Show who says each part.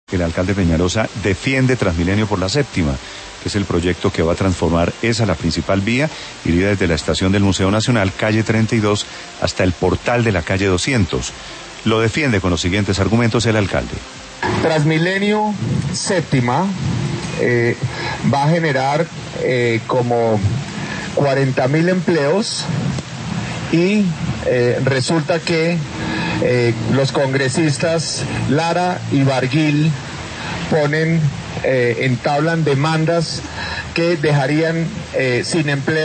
Speaker 1: El alcalde Peñalosa defiende Transmilenio por la séptima, que es el proyecto que va a transformar la principal vía, iría desde la estación del Museo Nacional, calle 32, hasta el portal de la calle 200. Lo defiende con los siguientes argumentos el alcalde.
Speaker 2: Transmilenio séptima va a generar como 40.000 empleos y resulta que los congresistas Lara y Barguil entablan demandas que dejarían sin empleo